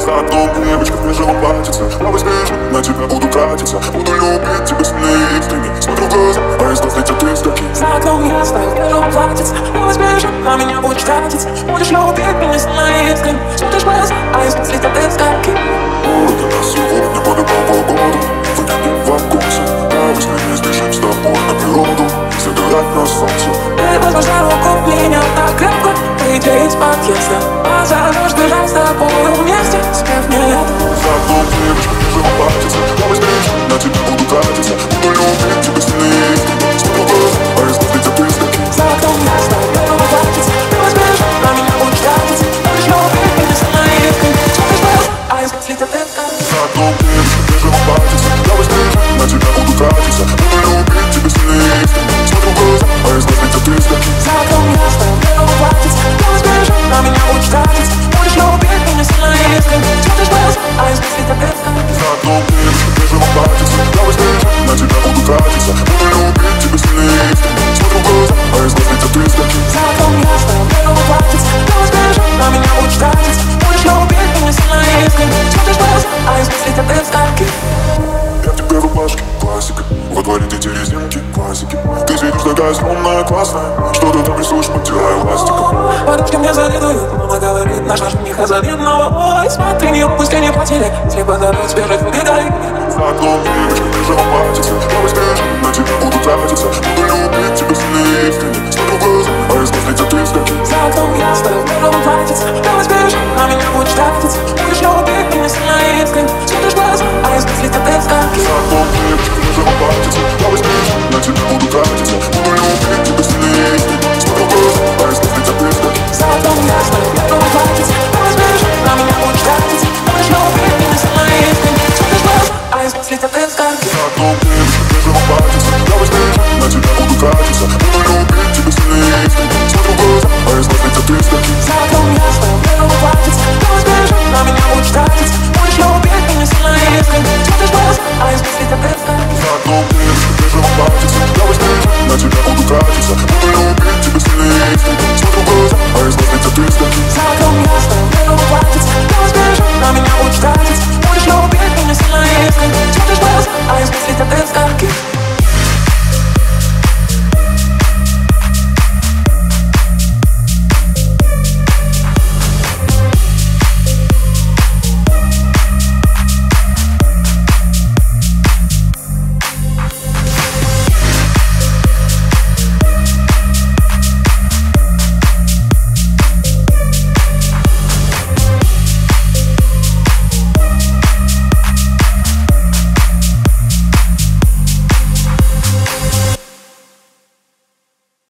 За окном девочка мне же платится. Я возбежу, на тебя буду тратиться. Буду любить тебя сильнее искренне. Смотрю в глаза, а из глаз летят искорки. За окном я стою, вижу платится. Я возбежу, на меня будешь тратиться. Будешь любить меня сильнее искренне. Смотришь в глаза, а из глаз летят искорки. Для нас сегодня подобрал погоду. Выкинем в вакуумсе. Давай с ними сбежим с тобой на природу. Загорать на солнце. Ты возьмешь за руку меня так крепко. Выйти из подъезда. Позовешь бежать с тобой вместе. Спев мне это. За окном девочка мне же платится. Я возбежу, на тебя буду тратиться. Буду любить тебя сильнее искренне. Смотрю в глаза, а из глаз летят искорки. За окном я стою, вижу платится. Ты возьмешь, на меня будешь тратиться. Будешь любить меня сильнее искренне. Смотришь в глаза, а из глаз летят искорки. За окном девочка мне же платится. Я возбежу, на тебя буду тратиться. Буду любить тебя сильнее искренне. Смотрю в глаза, а из глаз летят искорки. За окном я стою, вижу платится. Ты возьмешь, на меня будешь тратиться. Будешь любить меня сильнее искренне. Смотришь в глаза, а из глаз летят искорки. За окном девочка мне же платится. Я возбежу, на тебя буду тратиться. Буду любить тебя сильнее искренне. Смотрю в глаза, а из глаз летят искорки. За окном я стою, вижу платится. Ты возьмешь, на меня будешь тратиться. Будешь любить меня сильнее искренне. Смотришь в глаза, а из глаз летят искорки. Я в тебе в рубашке, классика. Во дворе ты резинки, классики. Ты сидишь такая скромная, классная. Что ты там рисуешь, подтирая ластиком. Подружки мне завидуют, мама говорит, наш жених озаренного. Ой, смотри, не упусти, не потери. Слепо дадут сбежать, убегай. За окном девочка мне же платится. Я возбежу, на тебя буду тратиться. Буду любить тебя сильнее искренне. Смотрю в глаза, а из глаз летят искорки. За окном я стою, вижу платится. Ты возбежишь, на меня